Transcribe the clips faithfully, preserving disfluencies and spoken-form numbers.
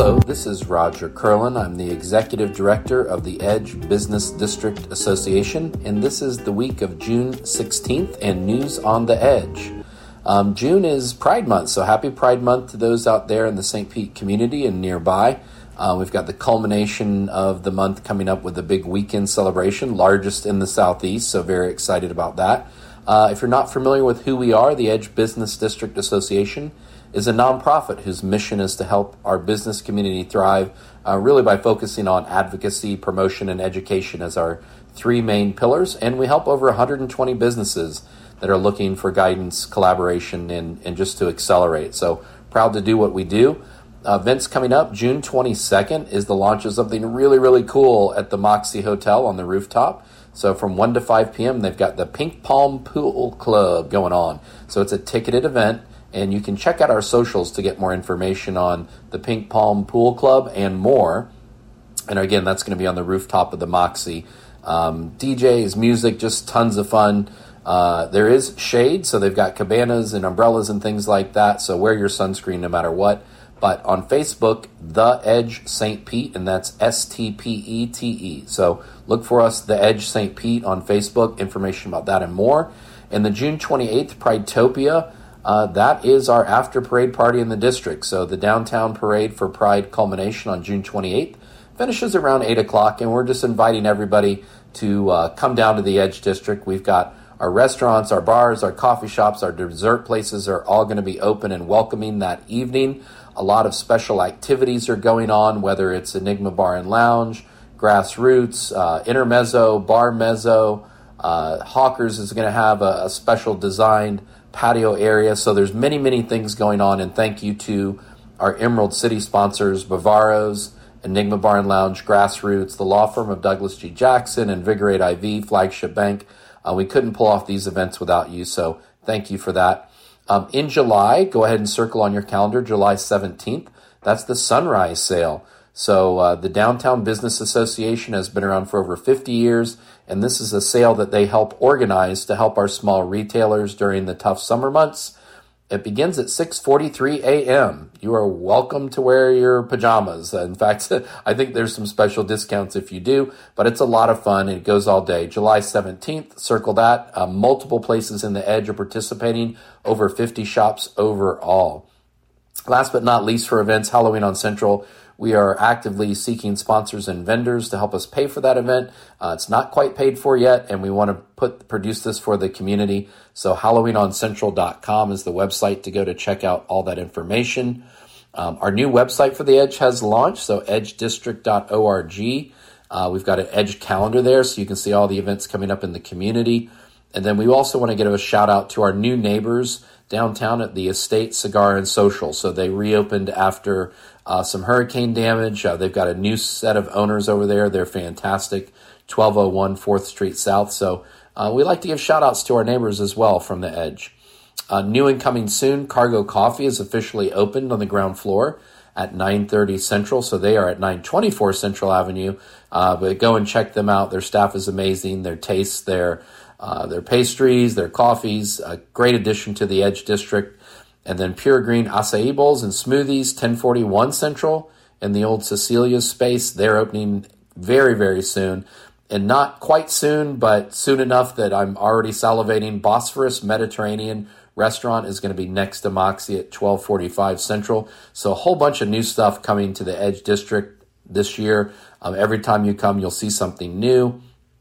Hello, this is Roger Curlin. I'm the Executive Director of the Edge Business District Association, and this is the week of June sixteenth and News on the Edge. Um, June is Pride Month, so happy Pride Month to those out there in the Saint Pete community and nearby. Uh, we've got the culmination of the month coming up with a big weekend celebration, largest in the Southeast, so very excited about that. Uh, if you're not familiar with who we are, the Edge Business District Association is a nonprofit whose mission is to help our business community thrive, uh, really by focusing on advocacy, promotion, and education as our three main pillars. And we help over one hundred twenty businesses that are looking for guidance, collaboration, and, and just to accelerate. So proud to do what we do. Uh, events coming up, June twenty-second is the launch of something really, really cool at the Moxie Hotel on the rooftop. So from one to five p.m., they've got the Pink Palm Pool Club going on. So it's a ticketed event. And you can check out our socials to get more information on the Pink Palm Pool Club and more. And again, that's going to be on the rooftop of the Moxie. Um, D Js, music, just tons of fun. Uh, there is shade, so they've got cabanas and umbrellas and things like that. So wear your sunscreen no matter what. But on Facebook, The Edge Saint Pete, and that's S T P E T E. So look for us, The Edge Saint Pete, on Facebook. Information about that and more. And the June twenty-eighth Pridetopia, Uh, that is our after parade party in the district. So the downtown parade for Pride culmination on June twenty-eighth finishes around eight o'clock, and we're just inviting everybody to uh, come down to the Edge District. We've got our restaurants, our bars, our coffee shops, our dessert places are all going to be open and welcoming that evening. A lot of special activities are going on, whether it's Enigma Bar and Lounge, Grassroots, uh, Intermezzo, Bar Mezzo. Uh, Hawkers is going to have a, a special designed patio area. So there's many, many things going on. And thank you to our Emerald City sponsors, Bavaro's, Enigma Bar and Lounge, Grassroots, the law firm of Douglas G. Jackson, Invigorate I V, Flagship Bank. Uh, we couldn't pull off these events without you. So thank you for that. Um, in July, go ahead and circle on your calendar, July seventeenth. That's the Sunrise Sale. So uh, the Downtown Business Association has been around for over fifty years, and this is a sale that they help organize to help our small retailers during the tough summer months. It begins at six forty-three a.m. You are welcome to wear your pajamas. In fact, I think there's some special discounts if you do, but it's a lot of fun, and it goes all day. July seventeenth, circle that. Uh, multiple places in the Edge are participating, over fifty shops overall. Last but not least for events, Halloween on Central. We are actively seeking sponsors and vendors to help us pay for that event. Uh, it's not quite paid for yet, and we want to put produce this for the community. So halloween on central dot com is the website to go to check out all that information. Um, our new website for the Edge has launched, so edge district dot org. Uh, we've got an Edge calendar there, so you can see all the events coming up in the community. And then we also want to give a shout out to our new neighbors downtown at the Estate Cigar and Social. So they reopened after uh, some hurricane damage. Uh, they've got a new set of owners over there. They're fantastic. twelve oh one fourth Street South. So uh, we like to give shout outs to our neighbors as well from the Edge. Uh, new and coming soon, Cargo Coffee is officially opened on the ground floor at nine thirty Central. So they are at nine twenty-four Central Avenue. Uh, but go and check them out. Their staff is amazing. Their tastes, their Uh, their pastries, their coffees, a great addition to the Edge District. And then Pure Green acai bowls and smoothies, ten forty-one Central in the old Cecilia's space. They're opening very, very soon. And not quite soon, but soon enough that I'm already salivating. Bosphorus Mediterranean Restaurant is going to be next to Moxie at twelve forty-five Central. So a whole bunch of new stuff coming to the Edge District this year. Um, every time you come, you'll see something new.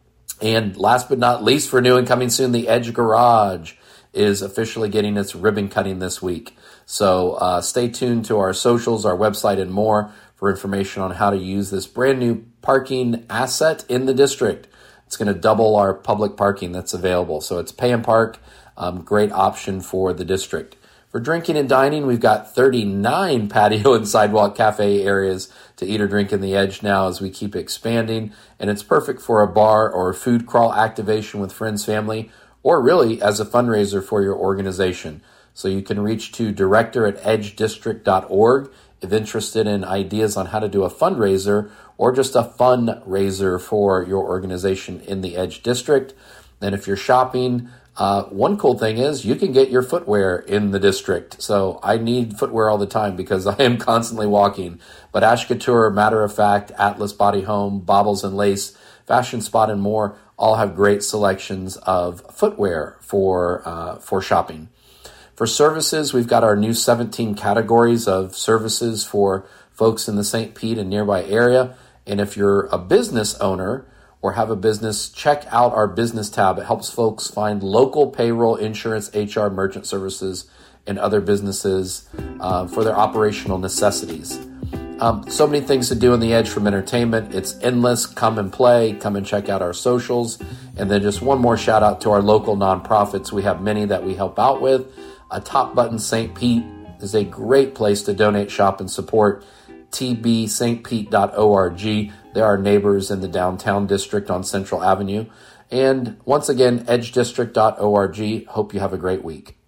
And last but not least, for new and coming soon, the Edge Garage is officially getting its ribbon cutting this week. So uh, stay tuned to our socials, our website, and more for information on how to use this brand new parking asset in the district. It's going to double our public parking that's available. So it's pay and park, um, great option for the district. For drinking and dining, we've got thirty-nine patio and sidewalk cafe areas to eat or drink in the Edge now as we keep expanding. And it's perfect for a bar or a food crawl activation with friends, family, or really as a fundraiser for your organization. So you can reach to director at edge district dot org if interested in ideas on how to do a fundraiser or just a fundraiser for your organization in the Edge District. Then if you're shopping, Uh, one cool thing is you can get your footwear in the district. So I need footwear all the time because I am constantly walking. But Ash Couture, Matter of Fact, Atlas Body Home, Baubles and Lace, Fashion Spot, and more all have great selections of footwear for uh, for shopping. For services, we've got our new seventeen categories of services for folks in the Saint Pete and nearby area. And if you're a business owner or have a business, check out our business tab. It helps folks find local payroll, insurance, H R, merchant services, and other businesses uh, for their operational necessities. Um, so many things to do on the Edge from entertainment. It's endless. Come and play. Come and check out our socials. And then just one more shout out to our local nonprofits. We have many that we help out with. A Top Button Saint Pete is a great place to donate, shop, and support. t b st pete dot org. They're our neighbors in the downtown district on Central Avenue. And once again, edge district dot org. Hope you have a great week.